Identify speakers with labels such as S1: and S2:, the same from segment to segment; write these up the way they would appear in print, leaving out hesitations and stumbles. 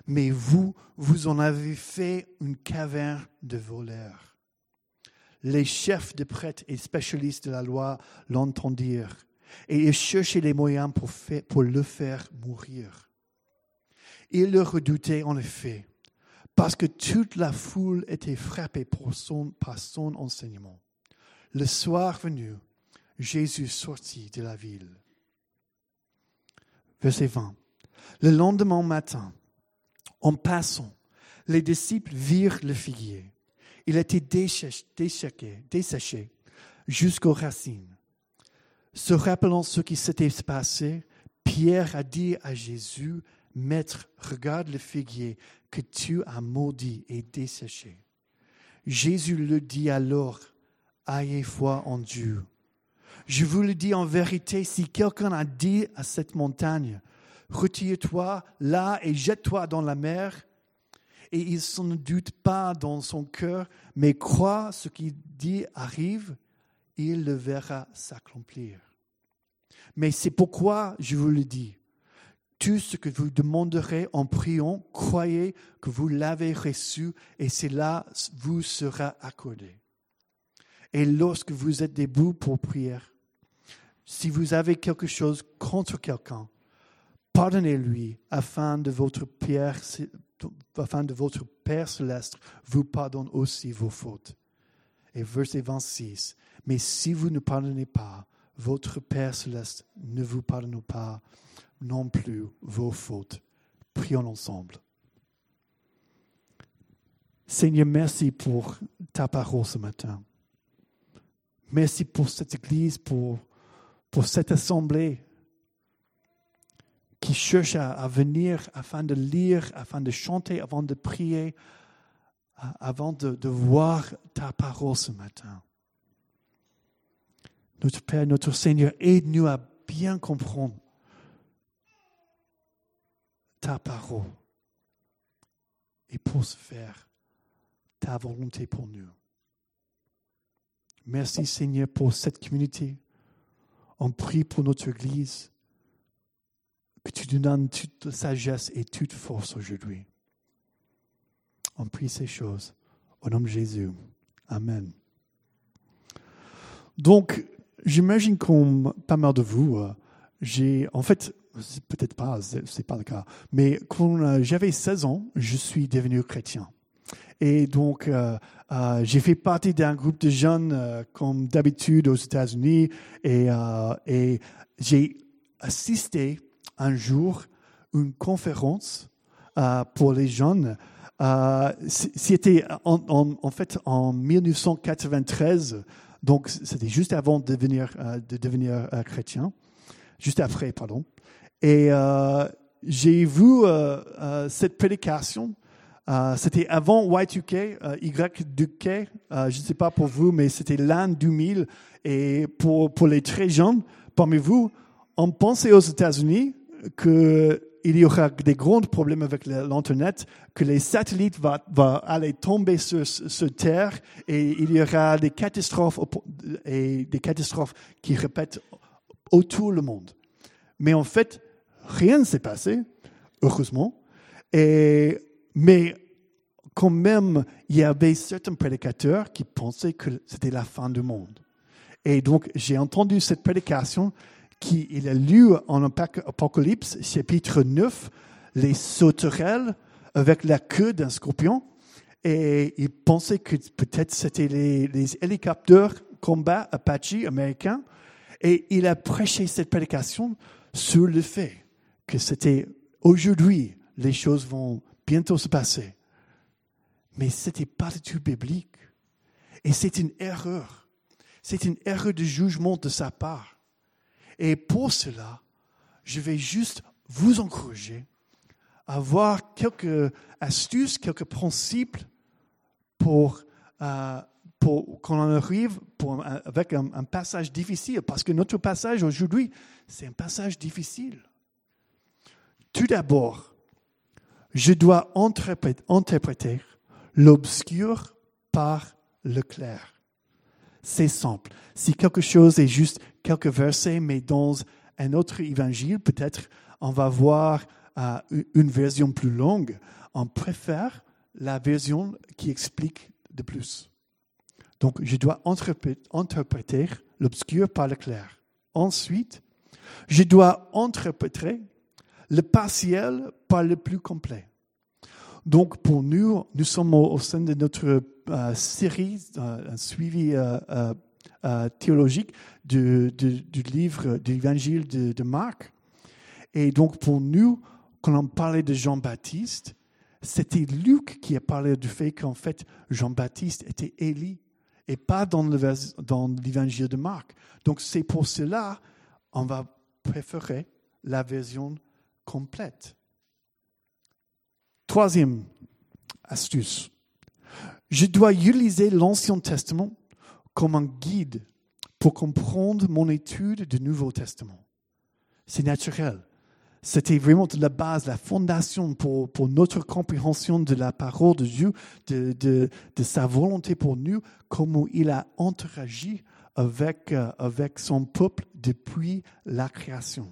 S1: mais vous en avez fait une caverne de voleurs. » Les chefs de prêtres et spécialistes de la loi l'entendirent, et ils cherchaient les moyens pour le faire mourir. Ils le redoutaient en effet, parce que toute la foule était frappée par son enseignement. Le soir venu, Jésus sortit de la ville. Verset 20. Le lendemain matin, en passant, les disciples virent le figuier. Il était desséché jusqu'aux racines. Se rappelant ce qui s'était passé, Pierre a dit à Jésus, « Maître, regarde le figuier que tu as maudit et desséché. » Jésus le dit alors, « Ayez foi en Dieu. Je vous le dis en vérité, si quelqu'un a dit à cette montagne, « Retire-toi là et jette-toi dans la mer », et il ne s'en doute pas dans son cœur, mais croit ce qu'il dit arrive, il le verra s'accomplir. Mais c'est pourquoi je vous le dis, tout ce que vous demanderez en priant, croyez que vous l'avez reçu et cela vous sera accordé. Et lorsque vous êtes debout pour prier, si vous avez quelque chose contre quelqu'un, pardonnez-lui afin de votre Père céleste vous pardonne aussi vos fautes. Et verset 26, mais si vous ne pardonnez pas, votre Père céleste ne vous pardonne pas non plus vos fautes. Prions ensemble. Seigneur, merci pour ta parole ce matin. Merci pour cette église, pour cette assemblée qui cherche à venir afin de lire, afin de chanter, avant de prier, avant de voir ta parole ce matin. Notre Père, notre Seigneur, aide-nous à bien comprendre ta parole et pour ce faire ta volonté pour nous. Merci Seigneur pour cette communauté. On prie pour notre Église. Que tu nous donnes toute sagesse et toute force aujourd'hui. On prie ces choses au nom de Jésus. Amen. Donc, j'imagine comme pas mal de vous, peut-être pas, c'est pas le cas, mais quand j'avais 16 ans, je suis devenu chrétien. Et donc, j'ai fait partie d'un groupe de jeunes, comme d'habitude aux États-Unis, et j'ai assisté un jour une conférence pour les jeunes. C'était en fait en 1993, donc c'était juste avant de devenir chrétien, juste après, pardon. Et j'ai vu cette prédication. C'était avant Y2K, Y2K, je ne sais pas pour vous, mais c'était l'an 2000. Et pour les très jeunes parmi vous, on pensait aux États-Unis qu'il y aura des grands problèmes avec l'Internet, que les satellites vont aller tomber sur Terre et il y aura des catastrophes qui répètent autour du monde. Mais en fait, rien ne s'est passé, heureusement. Mais quand même, il y avait certains prédicateurs qui pensaient que c'était la fin du monde. Et donc, j'ai entendu cette prédication qu'il a lu en Apocalypse, chapitre 9, les sauterelles avec la queue d'un scorpion. Et il pensait que peut-être c'était les hélicoptères combat Apache américains. Et il a prêché cette prédication sur le fait que c'était aujourd'hui, les choses vont bientôt se passer. Mais ce n'était pas du tout biblique. Et c'est une erreur. C'est une erreur de jugement de sa part. Et pour cela, je vais juste vous encourager à avoir quelques astuces, quelques principes pour quand on arrive avec un passage difficile. Parce que notre passage aujourd'hui, c'est un passage difficile. Tout d'abord, je dois interpréter l'obscur par le clair. C'est simple. Si quelque chose est juste quelques versets, mais dans un autre évangile, peut-être on va voir une version plus longue, on préfère la version qui explique de plus. Donc, je dois interpréter l'obscur par le clair. Ensuite, je dois interpréter le partiel par le plus complet. Donc, pour nous sommes au sein de notre série, un suivi théologique du livre de l'évangile de Marc. Et donc, pour nous, quand on parlait de Jean-Baptiste, c'était Luc qui a parlé du fait qu'en fait, Jean-Baptiste était Élie et pas dans l'évangile de Marc. Donc, c'est pour cela qu'on va préférer la version complète. Troisième astuce. Je dois utiliser l'Ancien Testament comme un guide pour comprendre mon étude du Nouveau Testament. C'est naturel. C'était vraiment la base, la fondation pour notre compréhension de la parole de Dieu, de sa volonté pour nous, comment il a interagi avec son peuple depuis la création.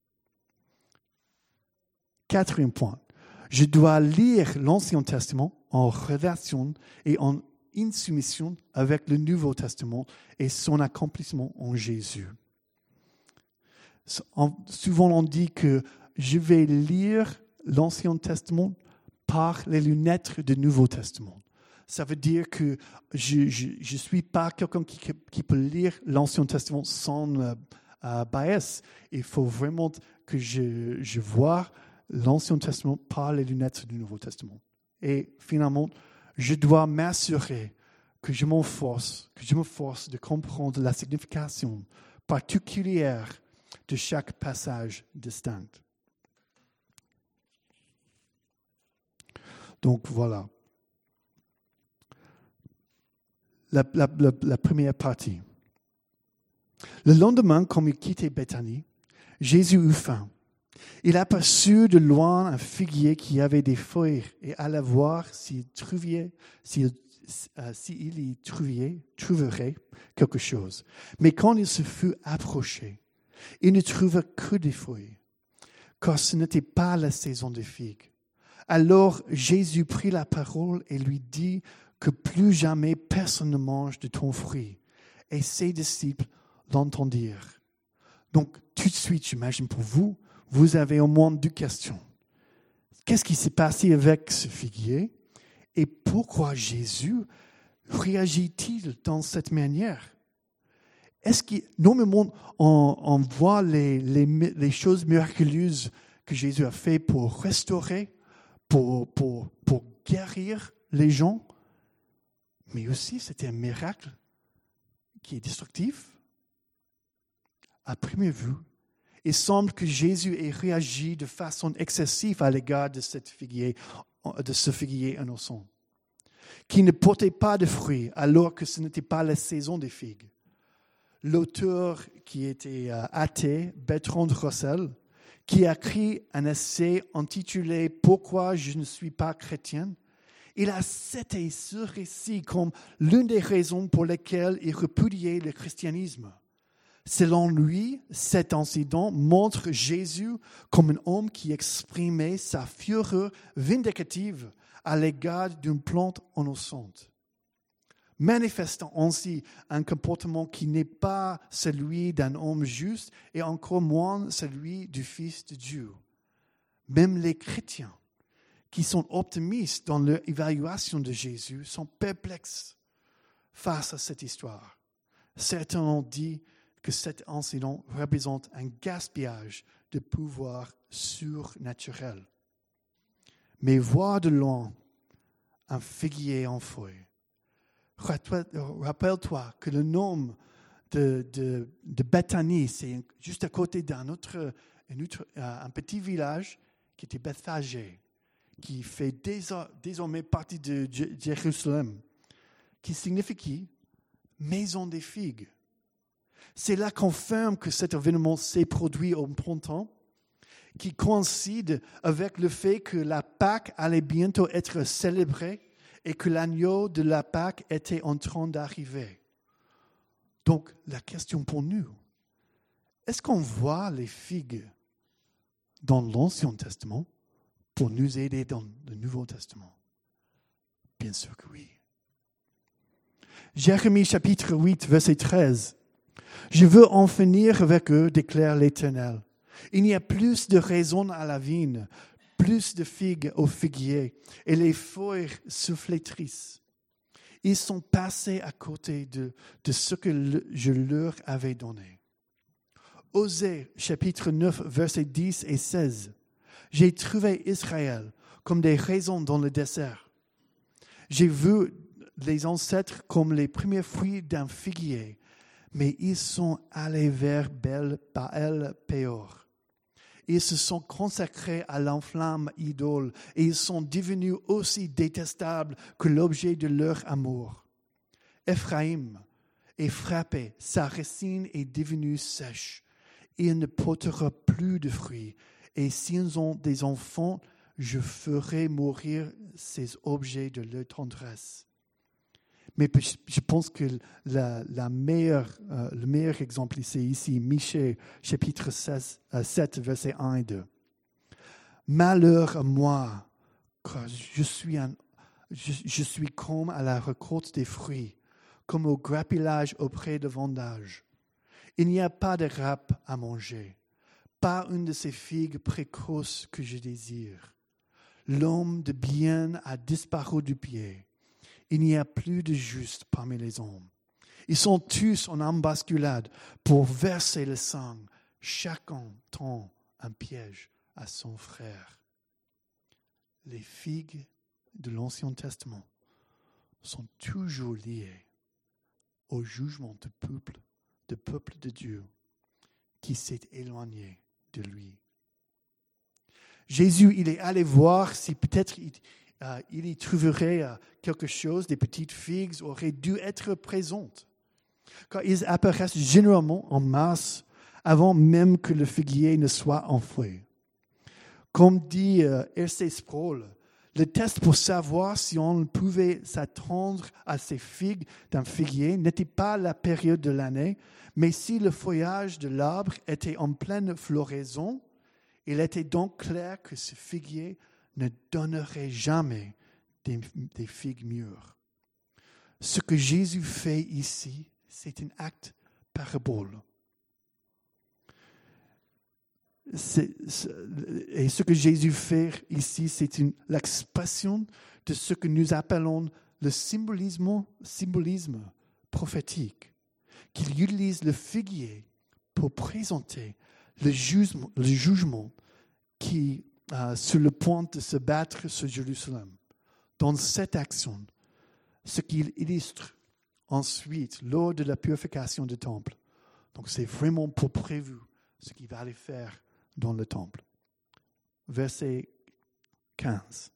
S1: Quatrième point. Je dois lire l'Ancien Testament en relation et en insoumission avec le Nouveau Testament et son accomplissement en Jésus. Souvent, on dit que je vais lire l'Ancien Testament par les lunettes du Nouveau Testament. Ça veut dire que je ne suis pas quelqu'un qui peut lire l'Ancien Testament sans bias. Il faut vraiment que je vois l'Ancien Testament par les lunettes du Nouveau Testament. Et finalement, je dois m'assurer que je m'efforce de comprendre la signification particulière de chaque passage distinct. Donc voilà. La première partie. Le lendemain, comme il quittait Béthanie, Jésus eut faim. Il aperçut de loin un figuier qui avait des feuilles et alla voir s'il y trouverait quelque chose. Mais quand il se fut approché, il ne trouva que des feuilles, car ce n'était pas la saison des figues. Alors Jésus prit la parole et lui dit que plus jamais personne ne mange de ton fruit. Et ses disciples l'entendirent. Donc, tout de suite, j'imagine pour vous, vous avez au moins deux questions. Qu'est-ce qui s'est passé avec ce figuier et pourquoi Jésus réagit-il dans cette manière? Est-ce que normalement on voit les choses miraculeuses que Jésus a fait pour restaurer, pour guérir les gens, mais aussi c'était un miracle qui est destructif? À première vue, il semble que Jésus ait réagi de façon excessive à l'égard de ce figuier innocent, qui ne portait pas de fruits alors que ce n'était pas la saison des figues. L'auteur qui était athée, Bertrand Russell, qui a écrit un essai intitulé « Pourquoi je ne suis pas chrétien ?» il a cité ce récit comme l'une des raisons pour lesquelles il répudiait le christianisme. Selon lui, cet incident montre Jésus comme un homme qui exprimait sa fureur vindicative à l'égard d'une plante innocente, manifestant ainsi un comportement qui n'est pas celui d'un homme juste et encore moins celui du Fils de Dieu. Même les chrétiens qui sont optimistes dans leur évaluation de Jésus sont perplexes face à cette histoire. Certains ont dit que cet incident représente un gaspillage de pouvoir surnaturel. Mais voir de loin un figuier en feuilles. Rappelle-toi que le nom de Béthanie, c'est juste à côté un petit village qui était Bethphagée, qui fait désormais partie de Jérusalem, qui signifie maison des figues. C'est là qu'on confirme que cet événement s'est produit au printemps, qui coïncide avec le fait que la Pâque allait bientôt être célébrée et que l'agneau de la Pâque était en train d'arriver. Donc, la question pour nous, est-ce qu'on voit les figues dans l'Ancien Testament pour nous aider dans le Nouveau Testament? Bien sûr que oui. Jérémie chapitre 8, verset 13. « Je veux en finir avec eux, déclare l'Éternel. Il n'y a plus de raisons à la vigne, plus de figues au figuier, et les feuilles se flétrissent. Ils sont passés à côté de ce que je leur avais donné. » Osée, chapitre 9, versets 10 et 16. « J'ai trouvé Israël comme des raisins dans le désert. J'ai vu les ancêtres comme les premiers fruits d'un figuier, mais ils sont allés vers Baal-Péor. Ils se sont consacrés à l'infâme idole et ils sont devenus aussi détestables que l'objet de leur amour. Éphraïm est frappé, sa racine est devenue sèche. Il ne portera plus de fruits. Et s'ils ont des enfants, je ferai mourir ces objets de leur tendresse. » Mais je pense que le meilleur exemple, c'est ici, Michée, chapitre 7, versets 1 et 2. « Malheur à moi, car je suis comme à la récolte des fruits, comme au grappillage auprès de vendage. Il n'y a pas de grappe à manger, pas une de ces figues précoces que je désire. L'homme de bien a disparu du pied. Il n'y a plus de juste parmi les hommes. Ils sont tous en embasculade pour verser le sang. Chacun tend un piège à son frère. » Les figues de l'Ancien Testament sont toujours liées au jugement du peuple de Dieu qui s'est éloigné de lui. Jésus, il est allé voir si peut-être il y trouverait quelque chose, des petites figues auraient dû être présentes. Car ils apparaissent généralement en masse avant même que le figuier ne soit enfoui. Comme dit R.C. Sproul, le test pour savoir si on pouvait s'attendre à ces figues d'un figuier n'était pas la période de l'année, mais si le feuillage de l'arbre était en pleine floraison, il était donc clair que ce figuier ne donnerait jamais des figues mûres. Ce que Jésus fait ici, c'est un acte parabole. Et ce que Jésus fait ici, c'est l'expression de ce que nous appelons le symbolisme prophétique, qu'il utilise le figuier pour présenter le jugement qui sur le point de se battre sur Jérusalem. Dans cette action, ce qu'il illustre ensuite lors de la purification du temple. Donc c'est vraiment pour prévu ce qu'il va aller faire dans le temple. Verset 15.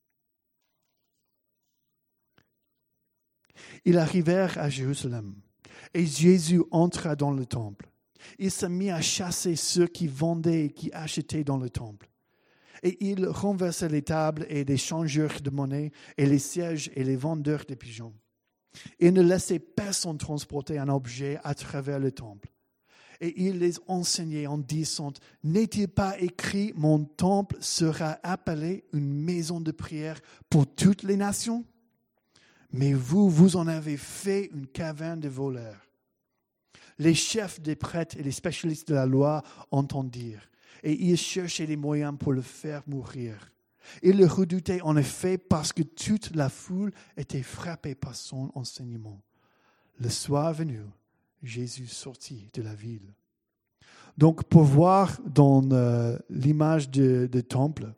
S1: Ils arrivèrent à Jérusalem et Jésus entra dans le temple. Il se mit à chasser ceux qui vendaient et qui achetaient dans le temple. Et il renversa les tables et les changeurs de monnaie et les sièges et les vendeurs de pigeons. Il ne laissait personne transporter un objet à travers le temple. Et il les enseignait en disant, « N'est-il pas écrit, mon temple sera appelé une maison de prière pour toutes les nations? Mais vous en avez fait une caverne de voleurs. » Les chefs des prêtres et les spécialistes de la loi entendirent, et ils cherchaient les moyens pour le faire mourir. Ils le redoutaient en effet parce que toute la foule était frappée par son enseignement. Le soir venu, Jésus sortit de la ville. Donc, pour voir dans l'image de temple,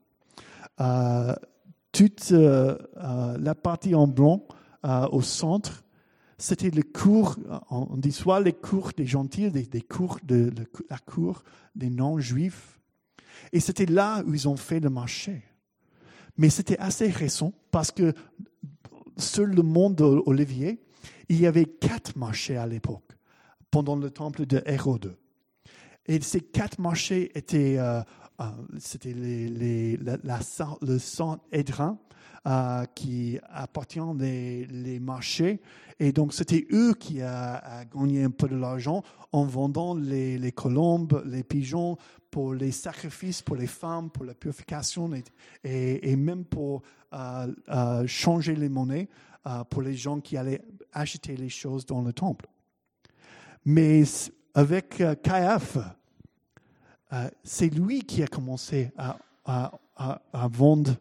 S1: toute la partie en blanc au centre, c'était le cours, on dit soit les cours des gentils, des cours la cour des non-juifs. Et c'était là où ils ont fait le marché. Mais c'était assez récent parce que sur le mont d'Olivier, il y avait 4 marchés à l'époque, pendant le temple de Hérode. Et ces 4 marchés étaient c'était le Sanhédrin qui appartient les marchés. Et donc, c'était eux qui a gagné un peu de l'argent en vendant les colombes, les pigeons pour les sacrifices, pour les femmes, pour la purification et même pour changer les monnaies pour les gens qui allaient acheter les choses dans le temple. Mais avec Caiaphe, c'est lui qui a commencé à vendre,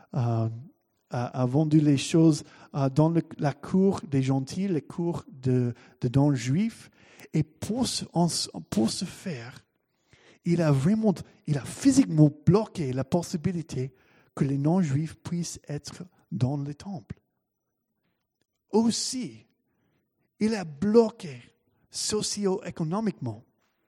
S1: a vendu les choses dans la cour des gentils, les cours de non-juifs. Et pour ce faire, il a physiquement bloqué la possibilité que les non-juifs puissent être dans le temple. Aussi, il a bloqué socio-économiquement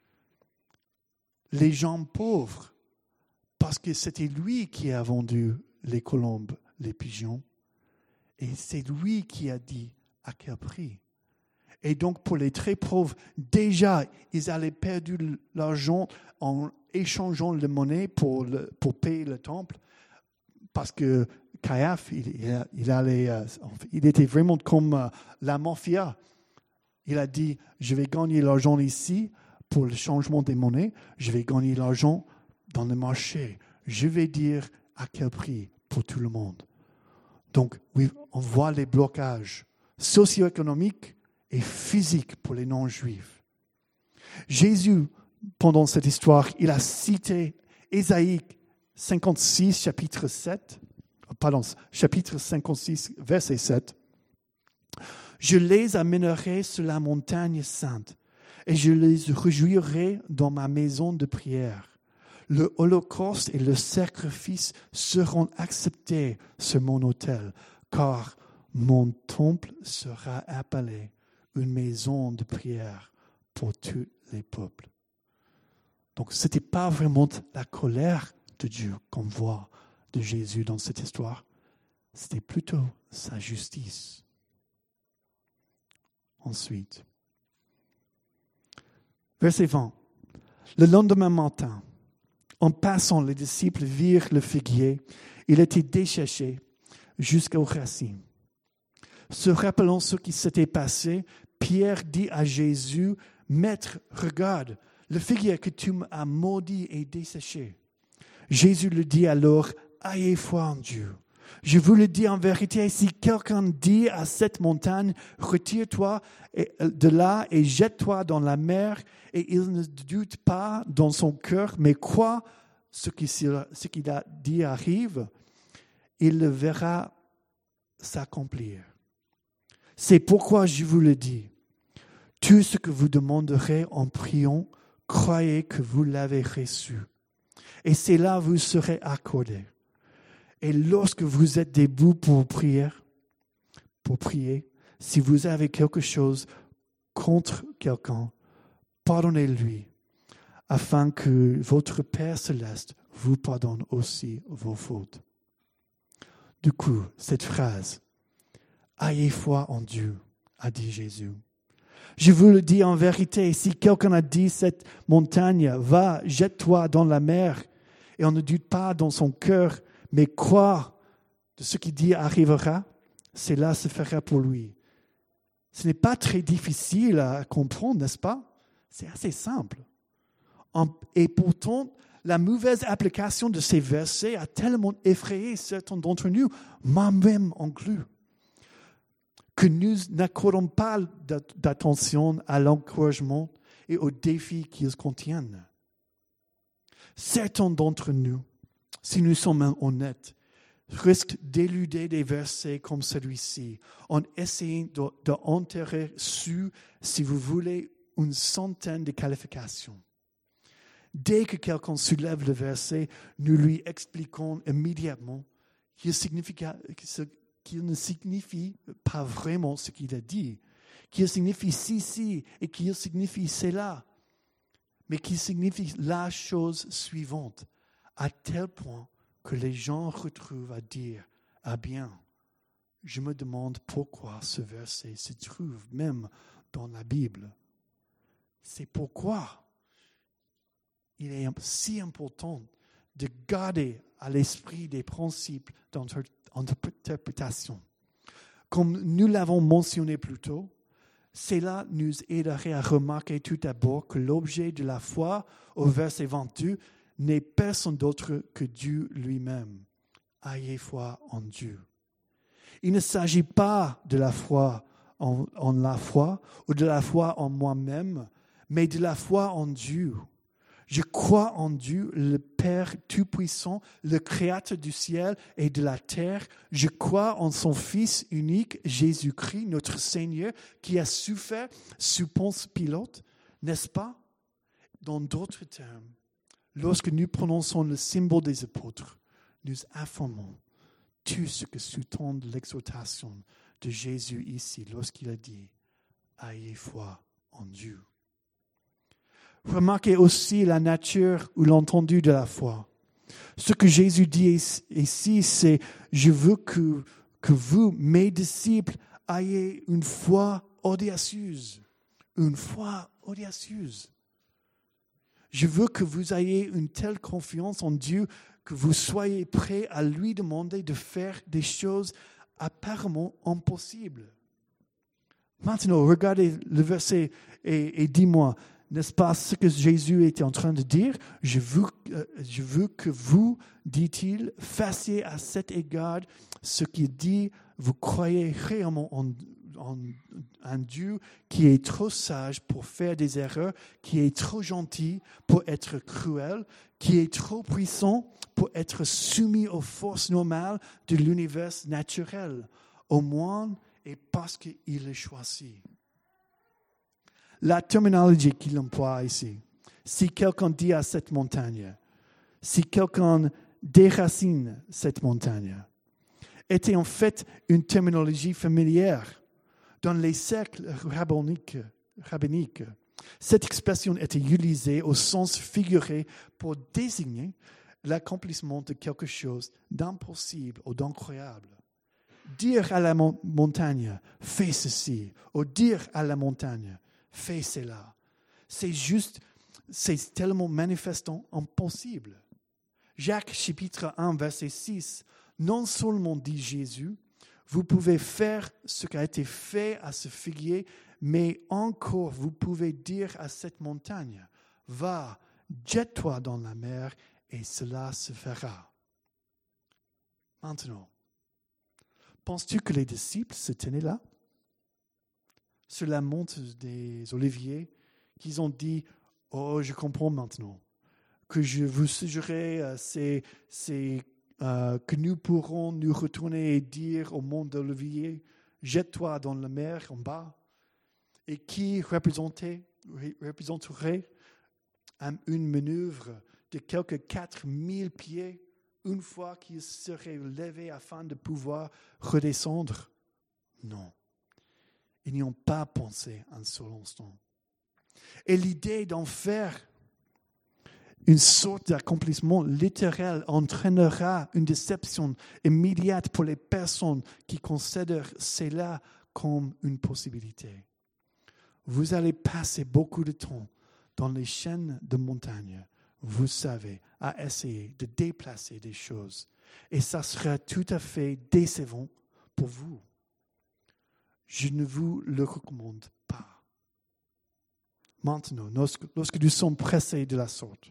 S1: les gens pauvres, parce que c'était lui qui a vendu les colombes, les pigeons, et c'est lui qui a dit à quel prix. Et donc pour les très pauvres, déjà, ils allaient perdre l'argent en échangeant la monnaie pour payer le temple, parce que Caiaphe, il était vraiment comme la mafia. Il a dit, je vais gagner l'argent ici pour le changement des monnaies, je vais gagner l'argent dans le marché. Je vais dire à quel prix pour tout le monde. Donc, oui, on voit les blocages socio-économiques et physiques pour les non-juifs. Jésus, pendant cette histoire, il a cité Ésaïe 56, chapitre 56, verset 7. « Je les amènerai sur la montagne sainte et je les réjouirai dans ma maison de prière. Le holocauste et le sacrifice seront acceptés sur mon autel, car mon temple sera appelé une maison de prière pour tous les peuples. » Donc, ce n'était pas vraiment la colère de Dieu qu'on voit de Jésus dans cette histoire. C'était plutôt sa justice. Ensuite, verset 20. Le lendemain matin, en passant, les disciples virent le figuier. Il était desséché jusqu'aux racines. Se rappelant ce qui s'était passé, Pierre dit à Jésus, « Maître, regarde, le figuier que tu m'as maudit est desséché. » Jésus lui dit alors, « Ayez foi en Dieu. Je vous le dis en vérité, si quelqu'un dit à cette montagne, retire-toi de là et jette-toi dans la mer, et il ne doute pas dans son cœur, mais croit ce qu'il a dit arrive, il le verra s'accomplir. C'est pourquoi je vous le dis. Tout ce que vous demanderez en priant, croyez que vous l'avez reçu. Et cela vous sera accordé. Et lorsque vous êtes debout pour prier, si vous avez quelque chose contre quelqu'un, pardonnez-lui, afin que votre Père céleste vous pardonne aussi vos fautes. Du coup, cette phrase, « Ayez foi en Dieu », a dit Jésus. Je vous le dis en vérité, si quelqu'un a dit cette montagne, « Va, jette-toi dans la mer », et on ne doute pas dans son cœur, mais croit de ce qu'il dit arrivera, cela se fera pour lui. Ce n'est pas très difficile à comprendre, n'est-ce pas? C'est assez simple. Et pourtant, la mauvaise application de ces versets a tellement effrayé certains d'entre nous, moi-même inclus, que nous n'accordons pas d'attention à l'encouragement et aux défis qu'ils contiennent. Certains d'entre nous, si nous sommes honnêtes, risquent d'éluder des versets comme celui-ci en essayant d'enterrer sous, si vous voulez, une centaine de qualifications. Dès que quelqu'un soulève le verset, nous lui expliquons immédiatement qu'il ne signifie pas vraiment ce qu'il a dit, qu'il signifie ci, et qu'il signifie cela, mais qu'il signifie la chose suivante, à tel point que les gens retrouvent à dire « Ah bien, je me demande pourquoi ce verset se trouve même dans la Bible. » C'est pourquoi il est si important de garder à l'esprit des principes d'interprétation. Comme nous l'avons mentionné plus tôt, cela nous aiderait à remarquer tout d'abord que l'objet de la foi au verset 22 n'est personne d'autre que Dieu lui-même. Ayez foi en Dieu. Il ne s'agit pas de la foi en la foi ou de la foi en moi-même, mais de la foi en Dieu. Je crois en Dieu, le Père Tout-Puissant, le Créateur du ciel et de la terre. Je crois en son Fils unique, Jésus-Christ, notre Seigneur, qui a souffert sous Ponce Pilate, n'est-ce pas? Dans d'autres termes, lorsque nous prononçons le symbole des apôtres, nous affirmons tout ce que sous-tend l'exhortation de Jésus ici, lorsqu'il a dit « Ayez foi en Dieu ». Remarquez aussi la nature ou l'entendu de la foi. Ce que Jésus dit ici, c'est « Je veux que vous, mes disciples, ayez une foi audacieuse. » Une foi audacieuse. Je veux que vous ayez une telle confiance en Dieu que vous soyez prêts à lui demander de faire des choses apparemment impossibles. Maintenant, regardez le verset et dis-moi, n'est-ce pas ce que Jésus était en train de dire? Je veux que vous, dit-il, fassiez à cet égard ce qu'il dit. Vous croyez réellement en un Dieu qui est trop sage pour faire des erreurs, qui est trop gentil pour être cruel, qui est trop puissant pour être soumis aux forces normales de l'univers naturel, au moins et parce qu'il est choisi. La terminologie qu'il emploie ici, si quelqu'un dit à cette montagne, si quelqu'un déracine cette montagne, était en fait une terminologie familière dans les cercles rabbiniques. Cette expression était utilisée au sens figuré pour désigner l'accomplissement de quelque chose d'impossible ou d'incroyable. Dire à la montagne, fais ceci, ou dire à la montagne, fais cela. C'est tellement manifestement impossible. Jacques chapitre 1, verset 6, non seulement dit Jésus, vous pouvez faire ce qui a été fait à ce figuier, mais encore vous pouvez dire à cette montagne, va, jette-toi dans la mer et cela se fera. Maintenant, penses-tu que les disciples se tenaient là, sur la monte des Oliviers, qu'ils ont dit, oh, je comprends maintenant, que je vous suggérerai, que nous pourrons nous retourner et dire au mont d'Olivier, jette-toi dans la mer en bas, et qui représenterait une manœuvre de quelques 4000 pieds une fois qu'ils seraient levés afin de pouvoir redescendre. Non, ils n'y ont pas pensé un seul instant. Et l'idée d'en faire une sorte d'accomplissement littéral entraînera une déception immédiate pour les personnes qui considèrent cela comme une possibilité. Vous allez passer beaucoup de temps dans les chaînes de montagne, vous savez, à essayer de déplacer des choses. Et ça sera tout à fait décevant pour vous. Je ne vous le recommande pas. Maintenant, lorsque nous sommes pressés de la sorte,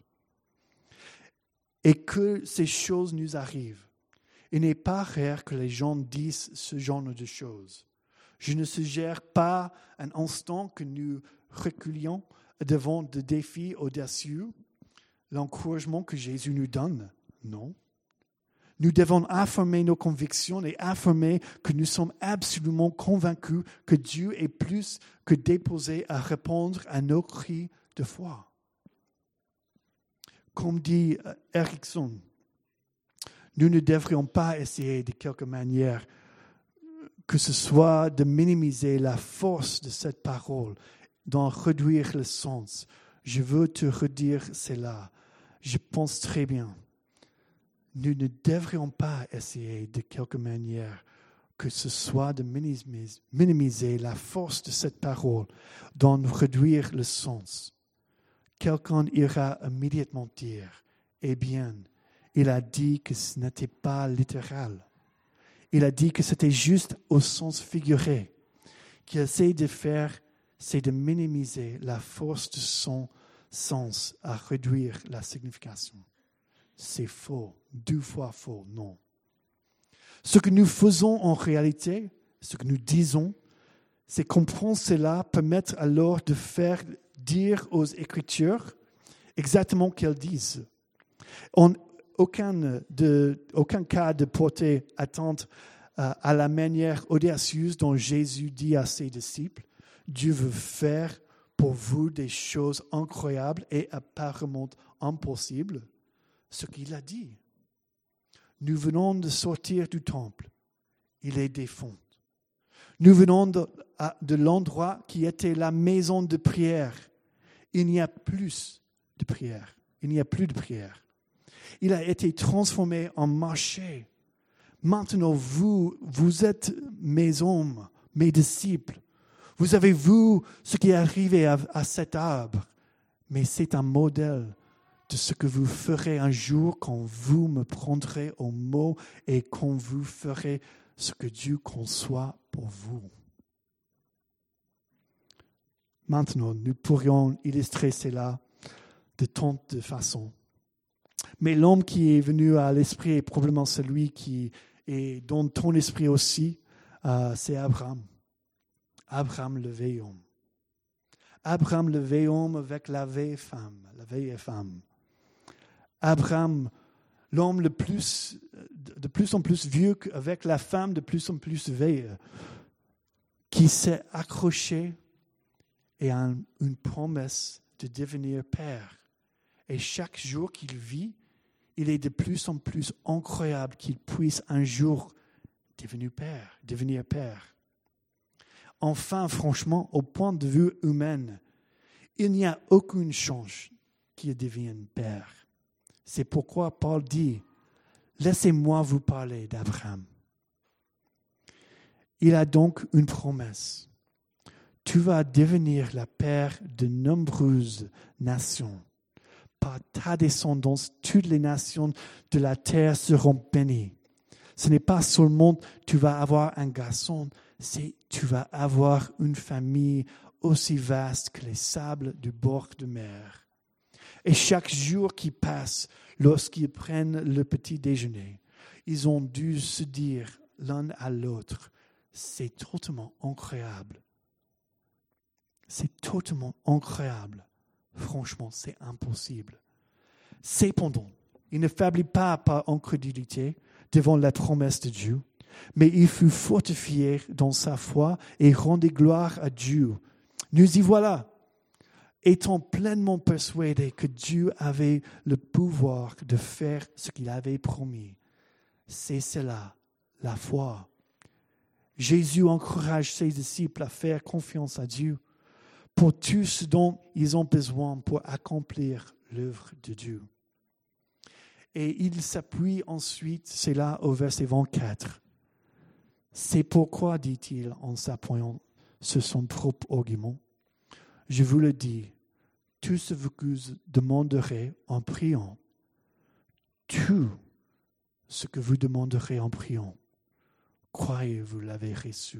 S1: et que ces choses nous arrivent, il n'est pas rare que les gens disent ce genre de choses. Je ne suggère pas un instant que nous reculions devant des défis audacieux, l'encouragement que Jésus nous donne. Non. Nous devons affirmer nos convictions et affirmer que nous sommes absolument convaincus que Dieu est plus que disposé à répondre à nos cris de foi. Comme dit Erickson, nous ne devrions pas essayer de quelque manière que ce soit de minimiser la force de cette parole, d'en réduire le sens. Je veux te redire cela. Je pense très bien. Nous ne devrions pas essayer de quelque manière que ce soit de minimiser la force de cette parole, d'en réduire le sens. Quelqu'un ira immédiatement dire, eh bien, il a dit que ce n'était pas littéral. Il a dit que c'était juste au sens figuré. Qu'il essaie de faire, c'est de minimiser la force de son sens à réduire la signification. C'est faux, 2 fois faux, non. Ce que nous faisons en réalité, ce que nous disons, c'est comprendre cela, permettre alors de faire dire aux Écritures exactement qu'elles disent. En aucun cas de porter atteinte à la manière audacieuse dont Jésus dit à ses disciples, Dieu veut faire pour vous des choses incroyables et apparemment impossibles, ce qu'il a dit. Nous venons de sortir du temple, il est défunt. Nous venons de l'endroit qui était la maison de prière. Il n'y a plus de prière. Il n'y a plus de prière. Il a été transformé en marché. Maintenant, vous êtes mes hommes, mes disciples. Vous avez vu ce qui est arrivé à cet arbre. Mais c'est un modèle de ce que vous ferez un jour quand vous me prendrez au mot et quand vous ferez ce que Dieu conçoit pour vous. Maintenant, nous pourrions illustrer cela de tant de façons. Mais l'homme qui est venu à l'esprit est probablement celui qui est dans ton esprit aussi, c'est Abraham. Abraham le vieil homme. Abraham le vieil homme avec la vieille femme. Abraham, l'homme de plus en plus vieux avec la femme de plus en plus vieille, qui s'est accroché et a une promesse de devenir père. Et chaque jour qu'il vit, il est de plus en plus incroyable qu'il puisse un jour devenir père. Enfin, franchement, au point de vue humain, il n'y a aucune chance qu'il devienne père. C'est pourquoi Paul dit, laissez-moi vous parler d'Abraham. Il a donc une promesse. Tu vas devenir la père de nombreuses nations. Par ta descendance, toutes les nations de la terre seront bénies. Ce n'est pas seulement tu vas avoir un garçon, c'est tu vas avoir une famille aussi vaste que les sables du bord de mer. Et chaque jour qui passe, lorsqu'ils prennent le petit déjeuner, ils ont dû se dire l'un à l'autre, c'est totalement incroyable. C'est totalement incroyable. Franchement, c'est impossible. Cependant, il ne faiblit pas par incrédulité devant la promesse de Dieu, mais il fut fortifié dans sa foi et rendit gloire à Dieu. Nous y voilà, étant pleinement persuadés que Dieu avait le pouvoir de faire ce qu'il avait promis. C'est cela, la foi. Jésus encourage ses disciples à faire confiance à Dieu pour tout ce dont ils ont besoin pour accomplir l'œuvre de Dieu. Et il s'appuie ensuite, c'est là au verset 24. C'est pourquoi, dit-il en s'appuyant sur son propre argument, je vous le dis, tout ce que vous demanderez en priant, tout ce que vous demanderez en priant, croyez vous l'avez reçu.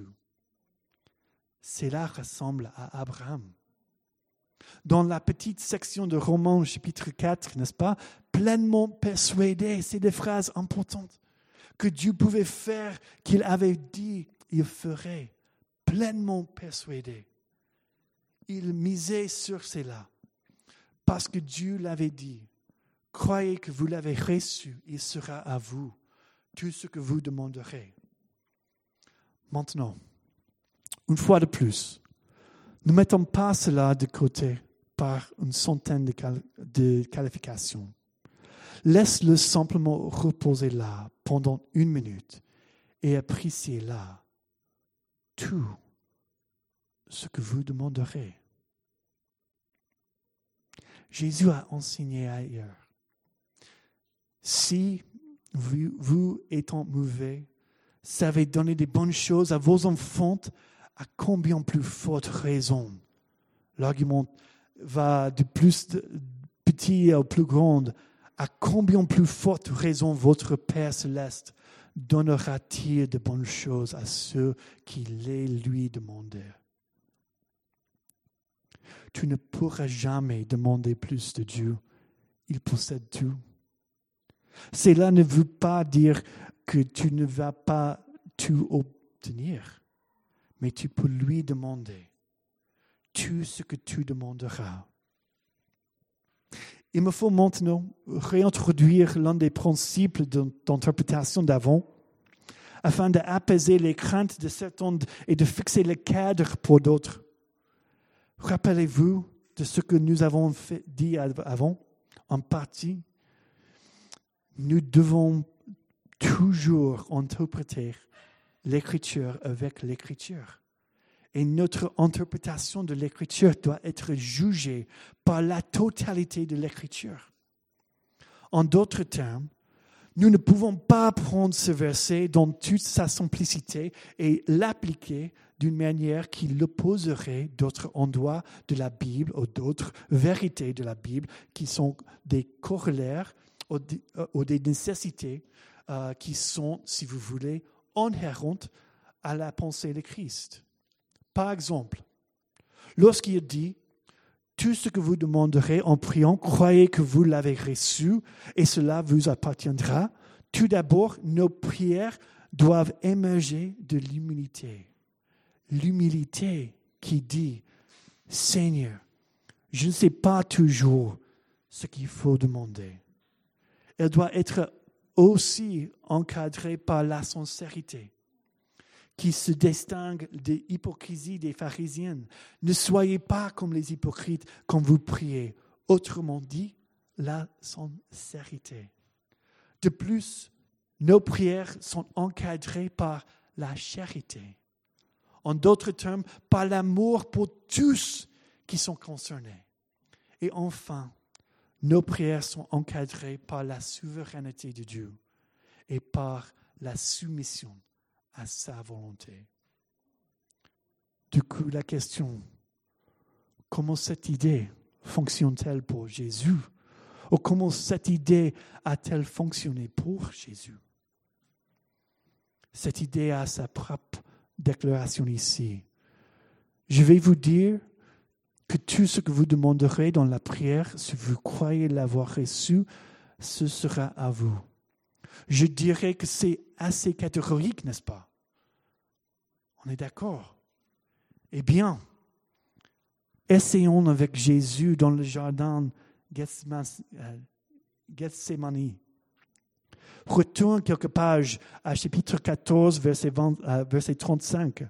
S1: Cela ressemble à Abraham. Dans la petite section de Romains chapitre 4, n'est-ce pas, pleinement persuadé, c'est des phrases importantes, que Dieu pouvait faire, qu'il avait dit, il ferait, pleinement persuadé. Il misait sur cela, parce que Dieu l'avait dit, croyez que vous l'avez reçu, il sera à vous tout ce que vous demanderez. Maintenant, une fois de plus, ne mettons pas cela de côté par une centaine de qualifications. Laisse-le simplement reposer là pendant 1 minute et appréciez là tout ce que vous demanderez. Jésus a enseigné ailleurs. Si vous étant mauvais, savez donner des bonnes choses à vos enfants, à combien plus forte raison. L'argument va du plus petit au plus grand. à combien plus forte raison votre Père céleste donnera-t-il de bonnes choses à ceux qui les lui demandent? Tu ne pourras jamais demander plus de Dieu. Il possède tout. Cela ne veut pas dire que tu ne vas pas tout obtenir, mais tu peux lui demander tout ce que tu demanderas. Il me faut maintenant réintroduire l'un des principes d'interprétation d'avant afin d'apaiser les craintes de certains et de fixer le cadre pour d'autres. Rappelez-vous de ce que nous avons dit avant, en partie. Nous devons toujours interpréter l'Écriture avec l'Écriture. Et notre interprétation de l'Écriture doit être jugée par la totalité de l'Écriture. En d'autres termes, nous ne pouvons pas prendre ce verset dans toute sa simplicité et l'appliquer d'une manière qui l'opposerait d'autres endroits de la Bible ou d'autres vérités de la Bible qui sont des corollaires ou des nécessités qui sont, si vous voulez, inhérentes à la pensée de Christ. Par exemple, lorsqu'il dit « Tout ce que vous demanderez en priant, croyez que vous l'avez reçu et cela vous appartiendra », tout d'abord, nos prières doivent émerger de l'humilité. L'humilité qui dit « Seigneur, je ne sais pas toujours ce qu'il faut demander ». Elle doit être aussi encadrée par la sincérité qui se distingue de l'hypocrisie des pharisiens. Ne soyez pas comme les hypocrites quand vous priez. Autrement dit, la sincérité. De plus, nos prières sont encadrées par la charité. En d'autres termes, par l'amour pour tous qui sont concernés. Et enfin, nos prières sont encadrées par la souveraineté de Dieu et par la soumission à sa volonté. Du coup, la question, comment cette idée fonctionne-t-elle pour Jésus? Ou comment cette idée a-t-elle fonctionné pour Jésus? Cette idée a sa propre déclaration ici. Je vais vous dire que tout ce que vous demanderez dans la prière, si vous croyez l'avoir reçu, ce sera à vous. Je dirais que c'est assez catégorique, n'est-ce pas? On est d'accord? Eh bien, essayons avec Jésus dans le jardin Gethsémani. Retourne quelques pages à chapitre 14, verset 35.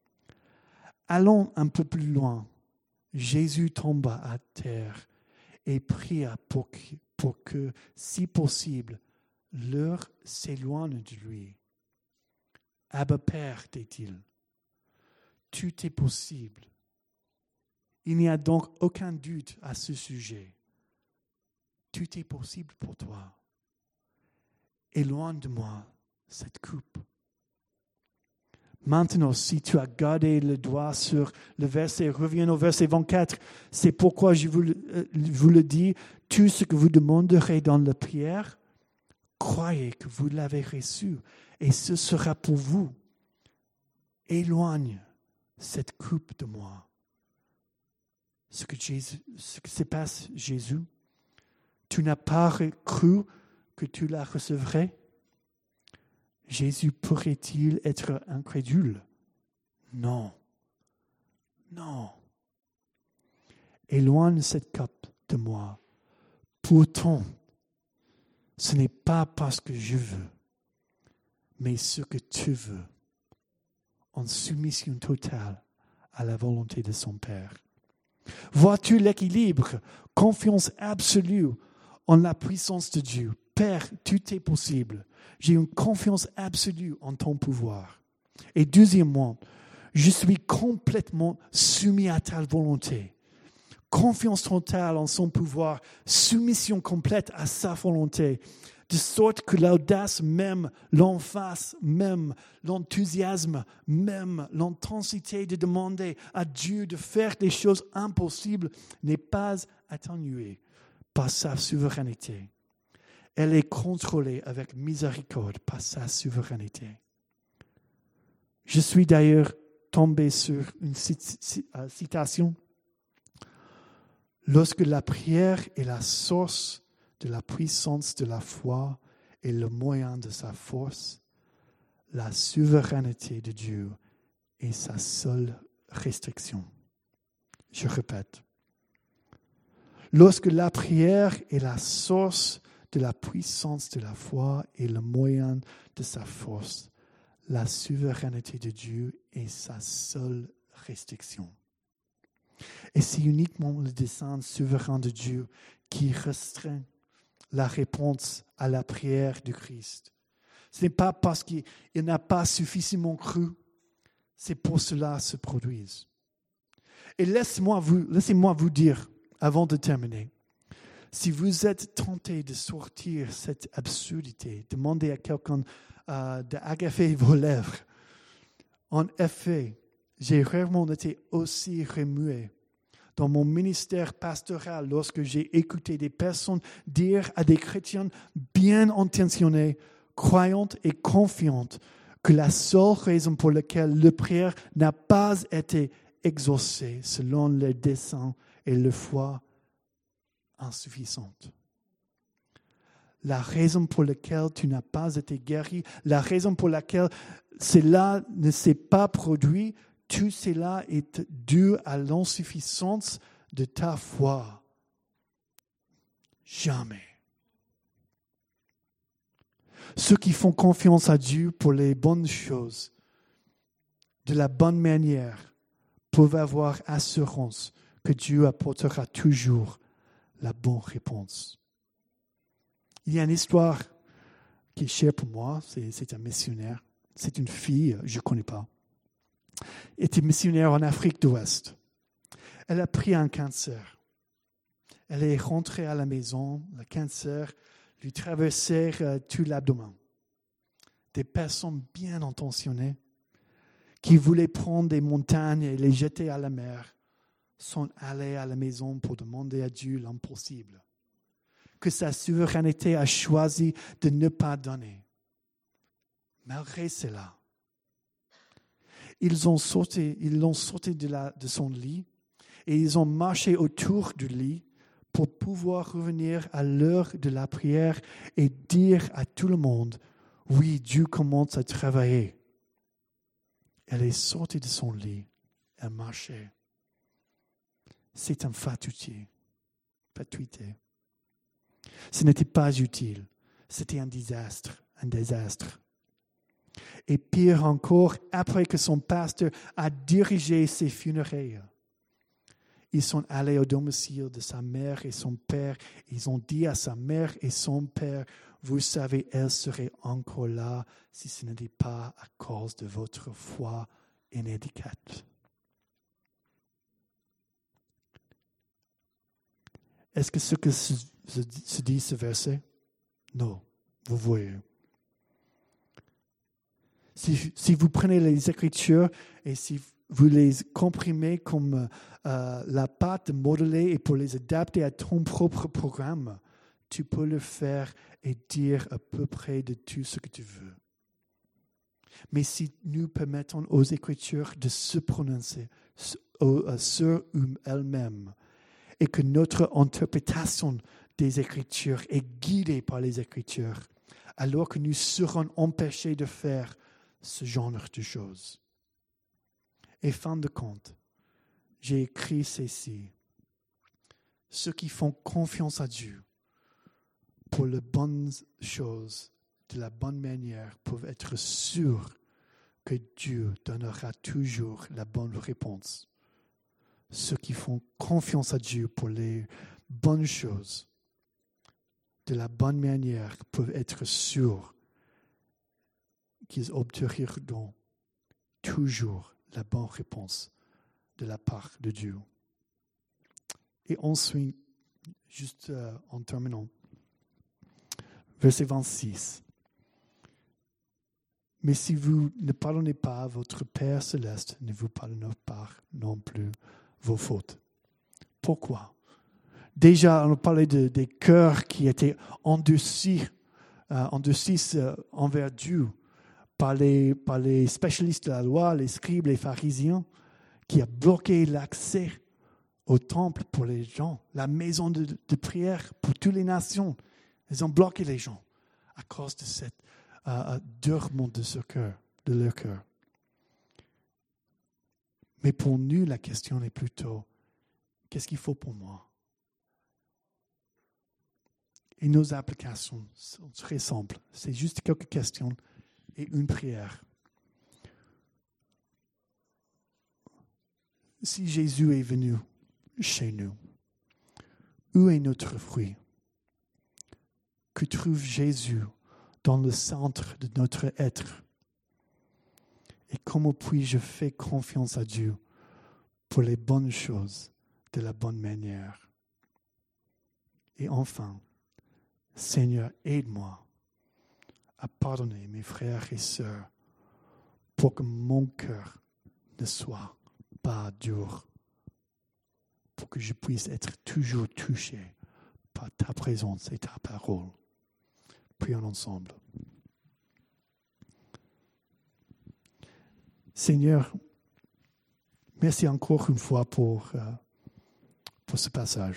S1: Allons un peu plus loin. Jésus tomba à terre et pria pour que, si possible, l'heure s'éloigne de lui. Abba Père, dit-il, tout est possible. Il n'y a donc aucun doute à ce sujet. Tout est possible pour toi. Éloigne de moi cette coupe. Maintenant, si tu as gardé le doigt sur le verset, reviens au verset 24. C'est pourquoi je vous le dis, tout ce que vous demanderez dans la prière, croyez que vous l'avez reçu et ce sera pour vous. Éloigne cette coupe de moi. Ce que se passe, Jésus, tu n'as pas cru que tu la recevrais? Jésus pourrait-il être incrédule? Non. Non. Éloigne cette coupe de moi. Pourtant, ce n'est pas parce que je veux, mais ce que tu veux, en soumission totale à la volonté de son Père. Vois-tu l'équilibre? Confiance absolue en la puissance de Dieu. Père, tout est possible. J'ai une confiance absolue en ton pouvoir. Et deuxièmement, je suis complètement soumis à ta volonté. Confiance totale en son pouvoir, soumission complète à sa volonté, de sorte que l'audace même, l'emphase même, l'enthousiasme même, l'intensité de demander à Dieu de faire des choses impossibles n'est pas atténuée par sa souveraineté. Elle est contrôlée avec miséricorde par sa souveraineté. Je suis d'ailleurs tombé sur une citation. Lorsque la prière est la source de la puissance de la foi et le moyen de sa force, la souveraineté de Dieu est sa seule restriction. Je répète. Lorsque la prière est la source de la puissance de la foi et le moyen de sa force, la souveraineté de Dieu est sa seule restriction. Et c'est uniquement le dessein souverain de Dieu qui restreint la réponse à la prière du Christ. Ce n'est pas parce qu'il n'a pas suffisamment cru, c'est pour cela que se produise. Et laissez-moi vous dire, avant de terminer, si vous êtes tenté de sortir cette absurdité, demandez à quelqu'un d'agafer vos lèvres. En effet, j'ai rarement été aussi remué dans mon ministère pastoral lorsque j'ai écouté des personnes dire à des chrétiens bien intentionnés, croyantes et confiantes que la seule raison pour laquelle la prière n'a pas été exaucée selon leurs desseins est la foi insuffisante. La raison pour laquelle tu n'as pas été guéri, la raison pour laquelle cela ne s'est pas produit, tout cela est dû à l'insuffisance de ta foi. Jamais. Ceux qui font confiance à Dieu pour les bonnes choses, de la bonne manière, peuvent avoir assurance que Dieu apportera toujours la bonne réponse. Il y a une histoire qui est chère pour moi, c'est un missionnaire. C'est une fille, je ne connais pas. Elle était missionnaire en Afrique de l'Ouest. Elle a pris un cancer. Elle est rentrée à la maison. Le cancer lui traversait tout l'abdomen. Des personnes bien intentionnées qui voulaient prendre des montagnes et les jeter à la mer sont allées à la maison pour demander à Dieu l'impossible, que sa souveraineté a choisi de ne pas donner. Malgré cela, ils l'ont sorti de son lit et ils ont marché autour du lit pour pouvoir revenir à l'heure de la prière et dire à tout le monde, oui, Dieu commence à travailler. Elle est sortie de son lit, elle marchait. C'est un fatuité. Ce n'était pas utile, c'était un désastre. Et pire encore, après que son pasteur a dirigé ses funérailles, ils sont allés au domicile de sa mère et son père. Ils ont dit à sa mère et son père, vous savez, elle serait encore là si ce n'était pas à cause de votre foi inédicate. Est-ce que ce que se dit ce verset? Non, vous voyez. Si vous prenez les Écritures et si vous les comprimez comme la pâte modelée et pour les adapter à ton propre programme, tu peux le faire et dire à peu près de tout ce que tu veux. Mais si nous permettons aux Écritures de se prononcer sur elles-mêmes et que notre interprétation des Écritures est guidée par les Écritures, alors que nous serons empêchés de faire ce genre de choses. Et fin de compte, j'ai écrit ceci. Ceux qui font confiance à Dieu pour les bonnes choses, de la bonne manière, peuvent être sûrs que Dieu donnera toujours la bonne réponse. Ceux qui font confiance à Dieu pour les bonnes choses, de la bonne manière, peuvent être sûrs qu'ils obtiendront toujours la bonne réponse de la part de Dieu. Et ensuite, juste en terminant, verset 26. Mais si vous ne pardonnez pas, votre Père céleste ne vous pardonnera pas non plus vos fautes. Pourquoi? Déjà, on parlait des cœurs qui étaient endurcis envers Dieu par les spécialistes de la loi, les scribes, les pharisiens, qui a bloqué l'accès au temple pour les gens, la maison de prière pour toutes les nations. Ils ont bloqué les gens à cause de cette durement de leur cœur. Mais pour nous, la question est plutôt, qu'est-ce qu'il faut pour moi? Et nos applications sont très simples. C'est juste quelques questions et une prière. Si Jésus est venu chez nous, où est notre fruit? Que trouve Jésus dans le centre de notre être? Et comment puis-je faire confiance à Dieu pour les bonnes choses de la bonne manière? Et enfin, Seigneur, aide-moi à pardonner mes frères et sœurs pour que mon cœur ne soit pas dur, pour que je puisse être toujours touché par ta présence et ta parole. Prions ensemble. Seigneur, merci encore une fois pour ce passage.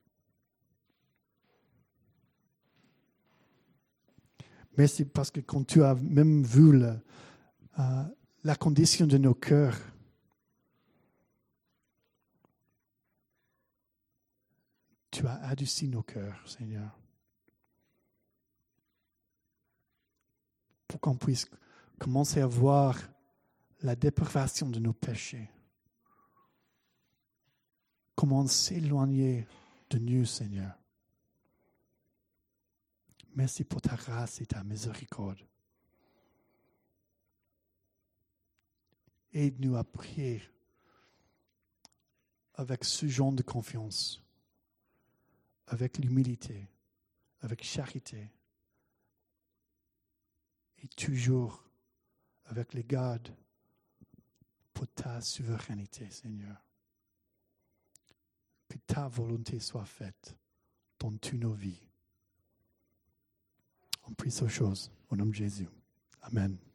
S1: Merci parce que quand tu as même vu la condition de nos cœurs, tu as adouci nos cœurs, Seigneur, pour qu'on puisse commencer à voir la dépravation de nos péchés. Comment s'éloigner de nous, Seigneur. Merci pour ta grâce et ta miséricorde. Aide-nous à prier avec ce genre de confiance, avec l'humilité, avec charité, et toujours avec les gardes pour ta souveraineté, Seigneur. Que ta volonté soit faite dans toutes nos vies. On prie ces choses au nom de Jésus. Amen.